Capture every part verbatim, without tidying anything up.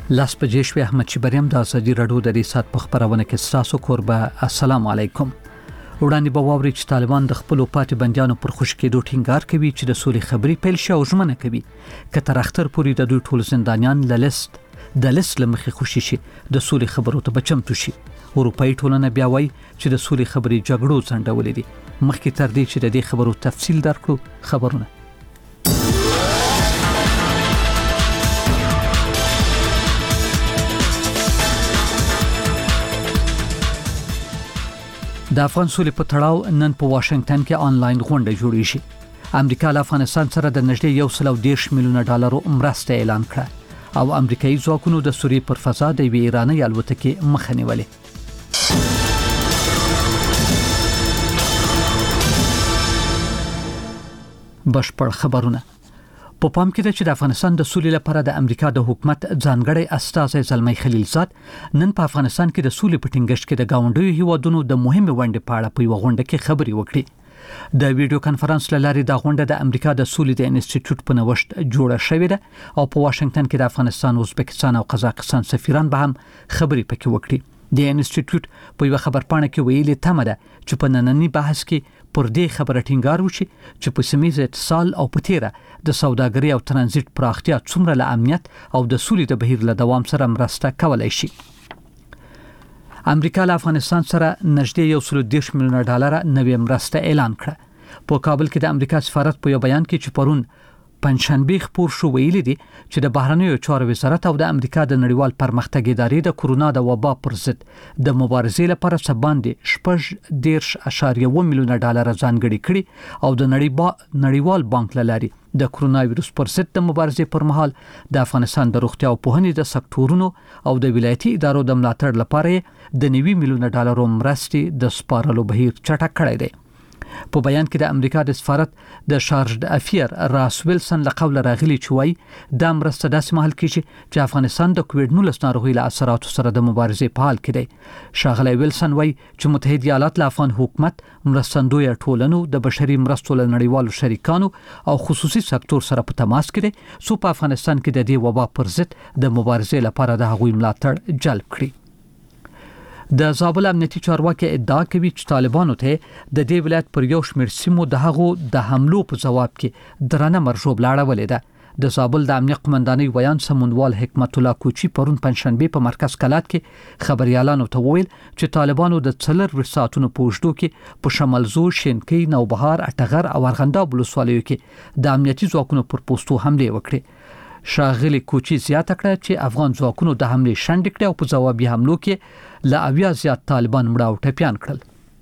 لاس بجې شوې احمد چبریم د ازادي رادیو د ریسات په خبرونه کې تاسو کوربه السلام علیکم. وړاندې به واوري چې طالبان د خپل پاتې بنديانو پر خوش کېدو ټینګار کوي چې د سولې خبري پیل شي او ژمنه کوي چې تر اختر پورې د دوی ټول زندانیان له لیست د لیست لمخې خوشي شي د سولې خبرو ته بچمتو شي. اروپאי ټولنه بیا وایي چې د سولې خبري جګړو ځنډولې دي. مخکې تر دې چې د دې خبرو تفصیل درکړو خبرونه د افغان سولې په تړاو نن په واشنگټن کې آنلاین غونډه جوړې شي. امریکا له افغانستان سره د نږدې یو سل او دېرش میلیونه ډالرو مرسته اعلان کړه او امریکایي ځواکونو د سوریې پر فضا د یوې ایراني الوتکې مخه نیولې. بشپړ خبرونه په پام کې ده چې د افغانستان د سولې لپاره د امریکا د حکومت ځانګړی استازی زلمی خلیلزاد نن په افغانستان کې د سولې په ټینګښت کې د گاونډیو هیوادونو د مهمه ونډې په اړه په یو غونډه کې خبرې وکړې. د ویډیو کانفرنس لاري د غونډه د امریکا د سولې د انسټیټیوټ په نوښت جوړه شوې ده او په واشنگټن کې د افغانستان، ازبکستان او قزاقستان سفیران به هم خبرې پکې وکړي. د انسټیټیوټ په یو خبرپاڼه کې ویلي تمه ده چې په نننی بحث کې پر دې خبره ټینګار وشي چې په سیمه اتصال او په تیره د سوداګرۍ او ترانزیت پراختیا څومره له امنیت او د سولې د بهیر له دوام سره مرسته کولای شي. امریکا له افغانستان سره نږدې یو سل او دېرش میلیونه ډالر نوې مرسته اعلان کړه. په کابل کې د امریکا سفارت په یو بیان کې چې پرون پنځشنبه خبر شو ویلي دي چې د بهرنیو چارو وزارت او د امریکا د نړیوال پرمختګ ادارې د کورونا د وبا پر ضد د مبارزې لپاره سباندې شپږ دېرش اعشاریه اووه میلیونه ډالر ځانګړي کړي او د نړیوال بانک لاري د کورونا وایرس پر ضد د مبارزې پر مهال د افغانستان د روغتیا او پوهنې د سکتورونو او د ولایتي ادارو د ملاتړ لپاره د نوي میلیونه ډالرو مرستې د سپارلو بهیر چټک کړی دی. په بیان کې د امریکا د سفارت د شارج افیر راس ویلسن له قوله راغلي چې وایي د مرسته داسې مهال کې چې افغانستان د کووډ نولس ناروغي له اثراتو سره د مبارزې په حال کې دی. شاغلی ویلسن وایي چې متحده ایالات له افغان حکومت، مرستندوی ټولنو، د بشري مرستو له نړیوالو شریکانو او خصوصي سکتور سره په تماس کې دی څو په افغانستان کې د دې وبا پر ضد د مبارزې لپاره د هغوی ملاتړ جلب کړي. د زابل امنیتي چارواکي ادعا کوي چې طالبانو ته د دې ولایت پر یو شمېر سیمو د هغو د حملو په جواب کې درنه مرجوب لاړولې ده. د زابل د امنیت قومندانۍ ویان سمونوال حکمت الله کوچی پرون پنځشنبه په مرکز کلات کې خبريالانو ته وویل چې طالبانو د څلور ساعتونو په اوږدو کې په شمالزو، شینکۍ، نوبهار، اټغر او ارغنداب ولسوالیو کې د امنیتي ځواکونو پر پوسټو حمله وکړه. شاغلی کوچی زیاته کړه چې افغان ځواکونو د حمله شنډ کړه او په جوابي حملو کې لا اویا زیات طالبان مړه او ټپيان کړل.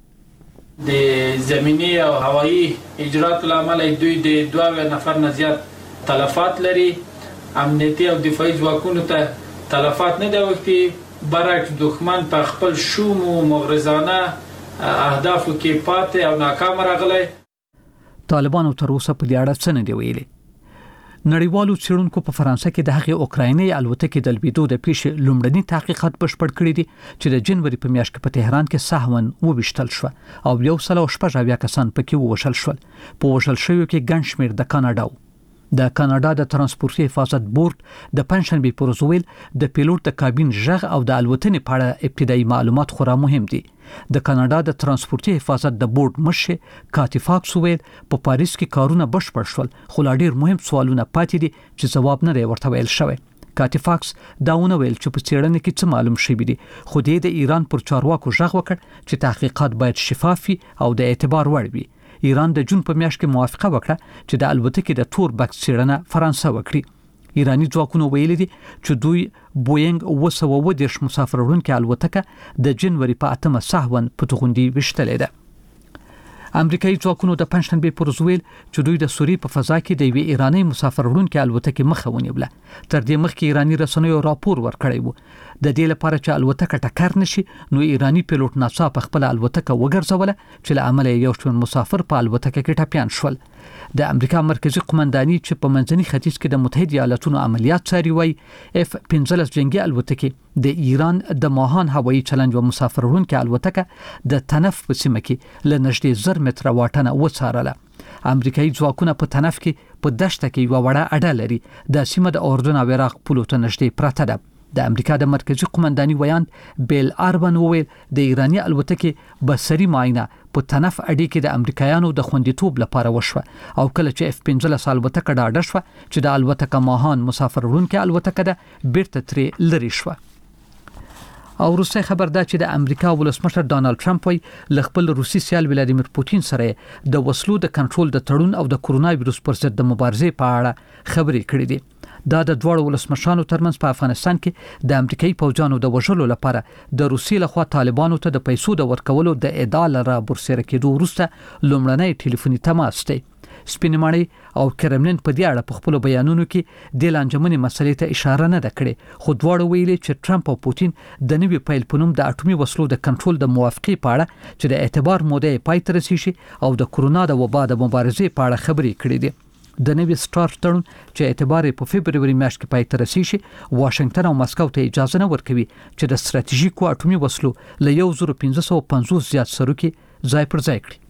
د زمینی او هوایی اجرات لامل دوی د دوه نفر نه زیات تلفات لري. امنیتي او دفاعي ځواکونو ته تلفات نه دی وکړي، برعکس دښمن په خپل شوم او مغرضانه اهدافو کې پاتې او ناکام راغلی. طالبانو تر اوسه په دې اړه څه نه دی ویلي. نړیوالو څېړونکو په فرانسه کې د هغې اوکرایني الوتکې د لوېدو د پیښې لومړني تحقیقات بشپړ کړي دي چې د جنوري په میاشت کې په تهران کې سهون وویشتل شو او یو سل او شپږ اویا کسان پکې ووژل شول. په وژل شویو کې ګڼ شمېر د کاناډا د کاناډا د ترانسپورتي حفاظت بورډ د پنځشنبه پر ورځ ویل د پیلوټ د کابین ژغ او د الوتنې په اړه ابتدایي معلومات خورا مهم دي. د کاناډا د ترانسپورتي حفاظت د بورډ مشر کاتی فاکس ویل په پاریس کې کارونه بشپړ شول خو لا ډېر مهم سوالونه پاتې دي چې جواب نه دی ورته ویل شوی. کاتی فاکس داونه ویل چې په څېړنه کې څه معلوم شوی دي خو د ایران پر چارواکو ژغ وکړ چې تحقیقات باید شفاف او د اعتبار وړ وي. ایران د جون په میاشت کې موافقه وکړه چې د الوتکې د تور بکس څېړنه فرانسه وکړي. ایرانی ځواکونو ویلي دي چې دوی بوینګ اوه سوه اووه دېرش مسافر وړونکې الوتکه د جنوري په اتمه سهون په توغندي وشتلې ده. امریکایي ځواکونو د پنځشنبه پر ورځ ویل چې دوی د سوریې په فضا کې د یوې ایرانی مسافر وړونکې الوتکې مخه ونیوله. تر دې مخکې ایرانی رسنیو راپور ورکړی و د دې لپاره چې الوتکه ټکر نشي نو ایرانی پیلوټ ناڅاپه خپل الوتکه وګرځوله چې له امله یو شمېر مسافر په الوتکه کې ټپيان شول. د امریکا مرکزی قومنداني چې په منځني ختیځ کې د متحده ایالاتونو عملیات څاري وای اف پنځلس جنگي الوتکې د ایران د ماهان هوایي چلنج او مسافر وړونکې الوتکه د تنف په سیمه کې له نږدې زر متره واټنه وڅارله. امریکایي ځواکونه په تنف کې په دشت کې یو وړه اډه لري د سیمه د اردن او عراق پولو ته نږدې پراته ده. د امریکا د مرکزی قومنداني ویاند بیل آربن وویل د ایرانی الوتکې بصري معاینه په تنف اډې کې د امریکایانو د خوندیتوب لپاره وشوه او کله چې اف پنځه الوتکه ډاډه شوه چې د الوتکه ماهان مسافر وړونکې الوتکه ده بیرته ترې لري شوه. او روسي خبر ده چې د امریکا ولسمشر ډانلډ ټرمپ وی ل خپل روسي سیال ولادیمیر پوتین سره د وسلو د کنټرول د تړون او د کورونا وایروس پر ضد د مبارزې په اړه خبرې کړې دي. دا د دوه ولسمشرانو ترمنځ په افغانستان کې د امریکایي پوځانو د وژلو لپاره د روسي لخوا طالبانو ته د پیسو د ورکولو د ادعا لره برسره کېدو وروسته لومړنی ټلیفوني تماس دی. سپینماني او کرملین په دې اړه په خپل بیانونو کې د لانجمنې مسلې ته اشاره نه کړې، خو دواړه ویلي چې ټرمپ او پوتین د نوي پیل په نوم د اټومي وسلو د کنټرول د موافقې په اړه چې د اعتبار موده پای ته رسیږي او د کورونا د وبا د مبارزې په اړه خبرې کړې دي. د نوي سٹارټ تړون چې اعتبار په فبرवरी میاشت کې پای ته رسیږي واشنگټن او مسکو ته اجازه نه ورکوي چې د ستراتیژیکو اټومي وسلو له یو زره پنځه سوه پنځوس زیات سرو کې ځای پر ځای کړي.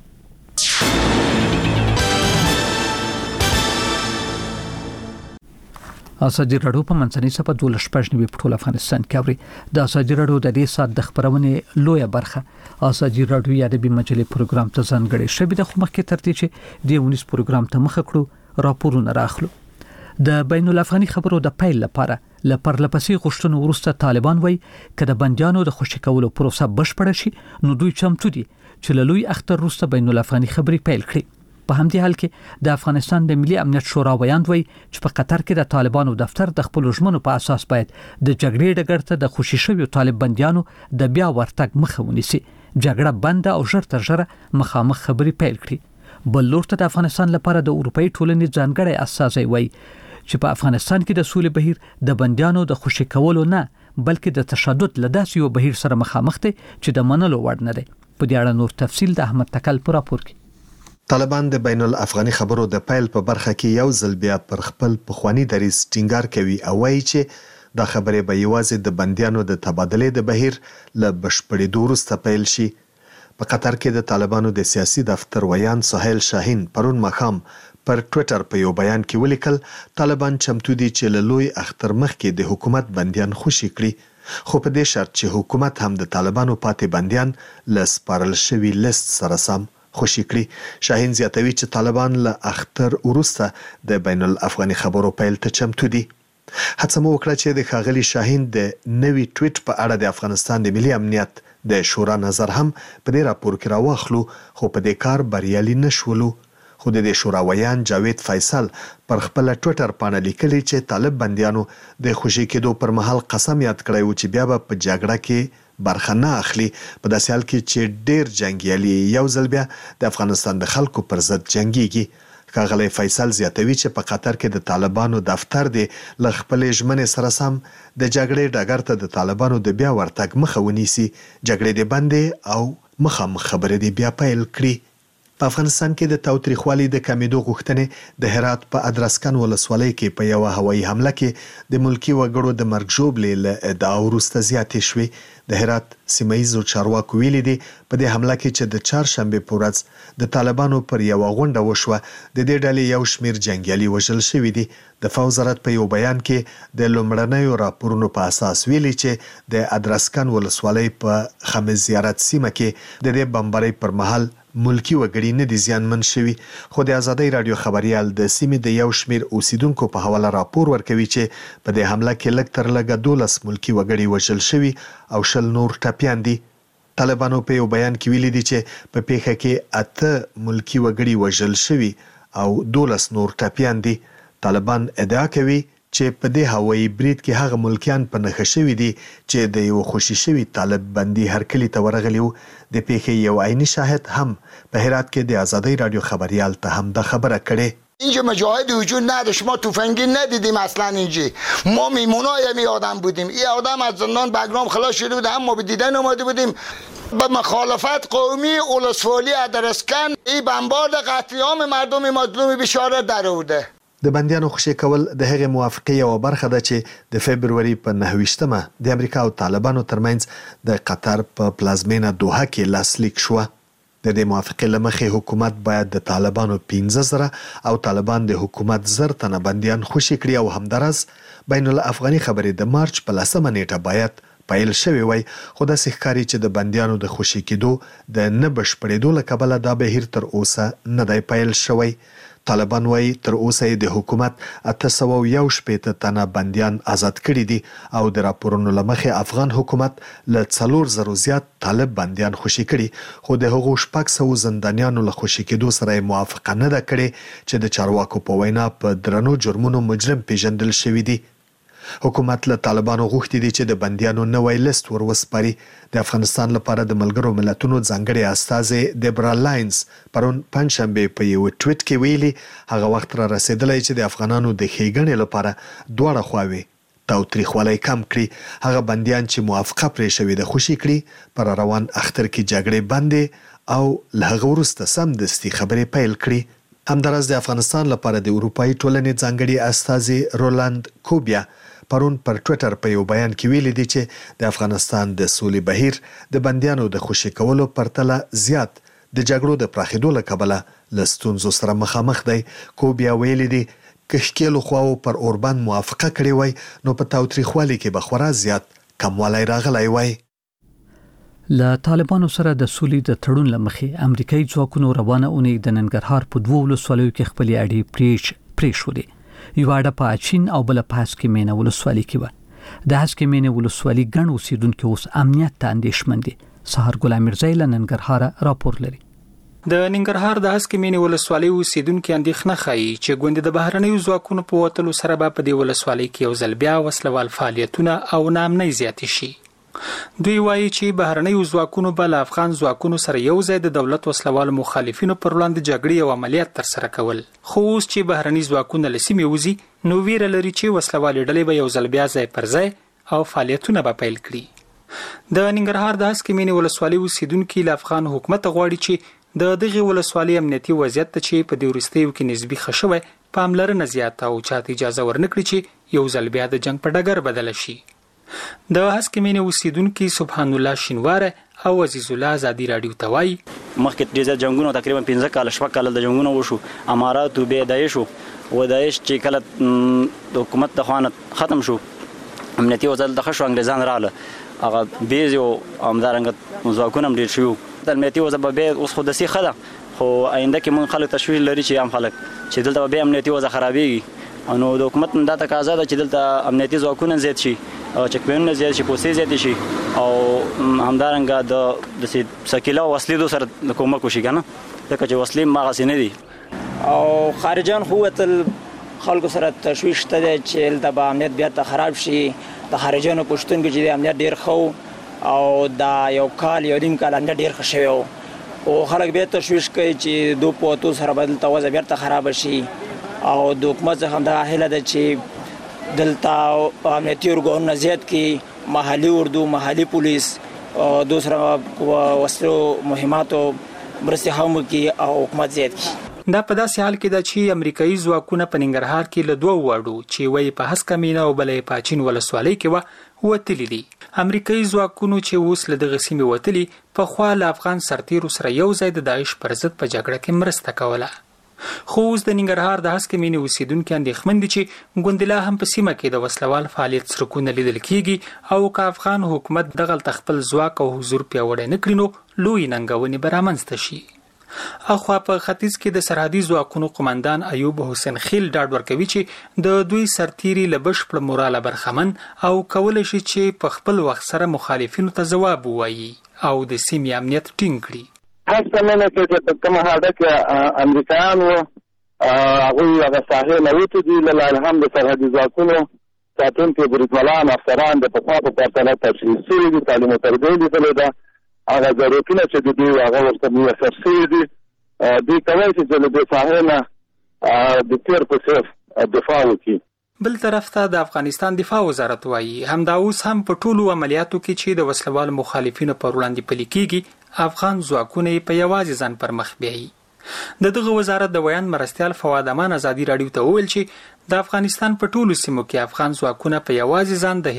ازادي راډیو په منځنۍ صفحه د شپږنیو په ټول افغانستان کې اوري. د ازادي راډیو د دې سات د خبرونې لویه برخه ازادي راډیو یا د بي مجلې پروګرام ته ځانګړي شوی د خمخ کې ترتیب چې د ونیس پروګرام ته مخ کړو راپورونه راخلو. د بین الافغاني خبرو د پیل لپاره لپاره لپسې غوښتنو وروسته طالبان وایي چې د بنديانو د خوشی کولو پروسه بشپړه شي نو دوی چمتو دي چې له لوی اختر وروسته بین الافغاني خبرې پیل کړي. په همدې حال کې د افغانستان د ملي امنیت شورا ویاند وایي چې په قطر کې د طالبانو دفتر د خپل ژمنو په اساس باید د جګړې ډګر ته د خوشی شویو طالب بنديانو د بیا ورتګ مخه ونیسي، جګړه بند او ژر تر ژره مخامخ خبرې پیل کړي. بل لور ته د افغانستان لپاره د اروپאי ټولنې ځانګړی استازی وایي چې په افغانستان کې د سولې بهیر د بنديانو د خوشی کولو نه بلکې د تشدد لداسې یو بهیر سره مخامخ دی چې د منلو وړ نه دی. په دې اړه نور تفصیل د احمد تکل په راپور کې. طالبان د بین الافغاني خبرو د پیل په برخه کې یو ځل بیا پر خپل پخوانی دریځ ټینګار کوي او وایي چې دا خبره به یوازې د بنديانو د تبادلې د بهیر له بشپړېدو وروسته پیل شي. په قطر کې د طالبانو د سیاسي دفتر ویاند سهیل شاهین پرون ماښام پر ټوئیټر په یو بیان کې ولیکل طالبان چمتو دي چې له لوی اختر مخکې د حکومت بنديان خوشي کړي، خو په دې شرط چې حکومت هم د طالبانو پاتې بنديان له سپارل شوي لیست سره سم خوشي کړي. شاهین زیاتوي چې طالبان له اختر وروسته د بین الافغاني خبرو پیل ته چمتو دي. هڅه مو وکړه چې د ښاغلي شاهین د نوي ټویټ په اړه د افغانستان د ملي امنیت د شورا نظر هم په دې راپور کې راوخلو، خو په دې کار بریالي نشولو. خو د شورا ویان جاوید فیصل پر خپل ټوئیټر باندې لیکلي چې طالب بنديانو د خوشي کېدو پر مهال قسم یاد کړی و چې بیا به په جګړه کې برخه نه اخلي، په داسې حال کې چې ډېر جنگیالي یو ځل بیا د افغانستان د خلکو پر ضد جنگيږي. ښاغلی فیصل زیاتوي چې په قطر کې د طالبانو دفتر دی له خپلې ژمنې سره سم د جګړې ډګر ته د طالبانو د بیا ورتګ مخه ونیسي، جګړې دې بندې او مخامخ خبرې دې بیا پیل کړي. په افغانستان کې د تاوتریخوالي د کمیدو غوښتنې د هرات په ادرسکن ولسوالۍ کې په یو هوایي حمله کې د ملکی وګړو د مرګ ژوبلې له ادعا وروسته زیاتې شوې. د هرات سیمایي چارواکو ویلي دي په دې حمله کې چې د چهارشنبه په ورځ د طالبانو پر یو غونډه وشوه د دې ډلې یو شمیر جنگیالي وژل شوي دي. د فوز وزارت په یو بیان کې د لومړنیو راپورونو په اساس ویلي چې د ادرسکن ولسوالۍ په خمس زیارت سیمه کې د دې بمبارۍ پر مهال ملکی وګړي نه دي زیانمن شوي، خو د ازادۍ رادیو خبريال د سیمې د یو شمیر اوسیدونکو په حواله راپور ورکوي چې په دې حمله کې لږ تر لږه دولس ملکی وګړي وژل شوي او شل نور ټپیان دي. طالبانو په یو بیان کې ویلي دي چې په پیښه کې اته ملکی وګړي وژل شوي او دولس نور ټپیان دي. طالبان ادعا کوي چې په دې هوایي برید کې هغه ملکیان په نښه شوي دي چې د یو خوشي شوي طالب بندي هرکلي ته ورغلی و. د پیښې یو عیني شاهد هم په هرات کې د ازادۍ رادیو خبريال ته هم د خبره کړې. اینجا مجاهد وجود نداشت، ما تفنگی ندیدیم اصلا. اینجا ما میمونای می آدم بودیم، این آدم از زندان بگرام خلاص شده بود، هم ما به دیدن اومده بودیم. به مخالفت قومی اولسوالی ادرسکن این بمبارد قتل عام مردم مظلوم بشارت در آورده. د بنديانو خوشي کول د هغې موافقې یو برخه ده چې د فبرवरी په نهه ویشتمه د امریکا او طالبانو ترمنځ د قطر په پلازمینه دوحه کې لاسلیک شوه. د دې موافقې له مخې حکومت باید د طالبانو پنځه زره او طالبان د حکومت زر تنه بنديان خوشي کړي او همدارس بین الافغاني خبرې د مارچ په لسمه نیټه باید پیل شوی وای، خو داسې ښکاري چې د بندیانو د خوشي کېدو د نه بشپړېدو له کبله دا بهیر تر اوسه نه دی پیل شوی. طالبان وایي تر اوسه د حکومت اته سوه یو شپېته تنه بندیان آزاد کړي دي او د راپورونو له مخې افغان حکومت له څلور زرو زیات طالب بندیان خوشي کړي، خو د هغو شپږ سوه زندانیانو له خوشي کېدو سره یې موافقه نه ده کړې چې د چارواکو په وینا په درنو جرمونو مجرم پیژندل شوي دي. حکومت له طالبانو غوښتي دي چې د بندیانو نوی لیست ور وسپاري. د افغانستان لپاره د ملګرو ملتونو ځانګړي استازی دیبرا لاینز پرون پنځشنبه په یو ټویټ کې ویلي هغه وخت را رسیدلی چې د افغانانو د ښېګڼې لپاره دواړه خواوې تاوتریخوالی کم کړي. هغه بندیان چې موافقه پرې شوې ده خوشي کړي، پر روان اختر کې جګړې بندې او له هغه وروسته سمدستي خبرې پیل کړي. همداراز د افغانستان لپاره د اروپایي ټولنې ځانګړي استازی رولاند کوبیا پرون پر ټویټر په یو بیان کې ویلي دي چې د افغانستان د سولې بهیر د بندیانو د خوشي کولو پرتله زیات د جګړو د پراخېدو له کبله له ستونزو سره مخامخ دی. کوبیا ویلي دي که ښکېلو خواو پر اوربند موافقه کړې وای نو په تاوتریخوالي کې به خورا زیات کموالی راغلی وای. له طالبانو سره د سولې د تړون له مخې امریکایي ځواکونو روانه اونۍ د ننګرهار په دوو ولسوالیو کې خپلې اډې پرېښ پرېښودې. یو اډه په اچین او بل په هسکې مینه ولسوالۍ کې و. د هسکې مینه ولسوالۍ ګڼ اوسیدونکو اوس امنیت ته اندېښمن دي. سحر ګل امیرزی له ننګرهار راپور لري. د ننګرهار د هسکې مینه ولسوالۍ اوسیدونکو اندېښنه ښیي چې ګوندې د بهرنیو ځواکونو په وتلو سره به په دې ولسوالۍ کې یو ځل بیا وسلوال فعالیتونه او ناامنۍ زیاتې شي. دوی وایي چې بهرنیو ځواکونو به له افغان ځواکونو سره یو ځای د دولت وسلوال مخالفینو پر وړاندې جګړې او عملیات ترسره کول. خو اوس چې بهرني ځواکونه له سیمې وځي نو ویره لري چې وسلوالې ډلې به یو ځل بیا ځای پر ځای او فعالیتونه به پیل کړي. د ننګرهار د هسکې مینې ولسوالۍ اوسیدونکي له افغان حکومت غواړي چې د دغه ولسوالۍ امنیتي وضعیت ته چې په دې وروستیو کې نسبي ښه شوی پاملرنه زیاته او چاته اجازه ورنکړي چې یو ځل بیا د جنگ په ډګر بدل شي. د هسکې مینې اوسیدونکي سبحان الله شینواره او عزیز الله ازادي راډیو ته وایي مخکې ډېر جنگونه تقریبا پنځه کاله شپږ کاله د جنگونه وشو، امارات او به داعش او داعش چې کله د حکومت د خوانه ختم شو امنیتي وضعیت د خښو انګریزان رااله هغه بیز او همدارنګه ځواکونه هم ډېر شوي. د امنیتي وضع به اوس خو داسې ښه ده، خو آینده کې مونږ خلک تشویش لري چې عام خلک چې دلته به امنیتي وضع خرابېږي نو د حکومت دا تقاضا ده چې دلته امنیتي ځواکونه زیات شي، چک پوینټونه زیات شي، پوستې زیات شي او همدارنګه د د سکیلا وسلې سره د کومک وشي کنه ځکه چې وسلې ماغه نه دي او خارجان خو تل خلکو سره تشویش ته چې د امنیت بیا ته خراب شي. د خارجانو پښتون کې چې د امنیت ډیر خو او دا یو کال یو نیم کال امنیت ډیر ښه شوی او خلک بیا تشویش کوي چې دو پوتو سره بدل ته وضع بیا ته خراب شي او د حکومت څخه دا هیله ده چې دلته امنیتي ارګانونه زیات کی محلي اردو محلي پولیس دوسرا وسلو مهماتو مرستې هم کی او حکومت زیات کی. دا په داسې حال کې ده چې امریکایي ځواکونه په ننګرهار کې له دوه واړو چې وایي په هسکه مینه او بلې په اچین ولسوالۍ کې و وتلي دي. امریکایي ځواکونو چې اوس له دغه سیمې وتلي پخوا له افغان سرتیرو سره یو ځای د داعش پر ضد په جګړه کې مرسته کوله. خو اوس د ننګرهار د هسکې مینې اوسیدونکي اندېښمن دي چې ګوندلا هم په سیمه کې د وسلوال فعالیت څرکونه لیدل کیږي او که افغان حکومت دغلته خپل ځواک او حضور پیاوړی نه کړي نو لوی ننګونې به رامنځته شي. اخوا په ختیځ کې د سرحدي ځواکونو قومندان ایوب حسین خیل ډاډ ورکوي چې د دوی سرتیري له بشپړ موراله برخمن او کولی شي چې په خپل وخت سره مخالفینو ته ځواب ووایي او د سیمې امنیت ټینګ کړي. هسته مینه کې چې کومه حاله کې امریکایان وو هغوی هغه ساحې نه وتو دي له الحمد سرحدي ځواکونو ساتونکي بریدملان افسران د پخوا په پرتله تشخیص شوي دي، تعلیم او تربیه یې لیدلې ده. هغه ضرورتونه چې د دوی هغه ورته میسر شوي دي دوی کولی شي چې له دې ساحې نه د تیر په څېر دفاع وکړي. بل طرف ته د افغانستان دفاع وزارت وایي همدا اوس هم په ټولو عملیاتو کې چې د وسلوال مخالفینو پر وړاندې پلي کیږي افغان ځواکونه په یوازې ځان پر مخ بیایي. د دغه وزارت د ویان مرستیال فواد امان ازادي راډیو ته وویل چې د افغانستان په ټولو سیمو کې افغان ځواکونه په یوازې ځان د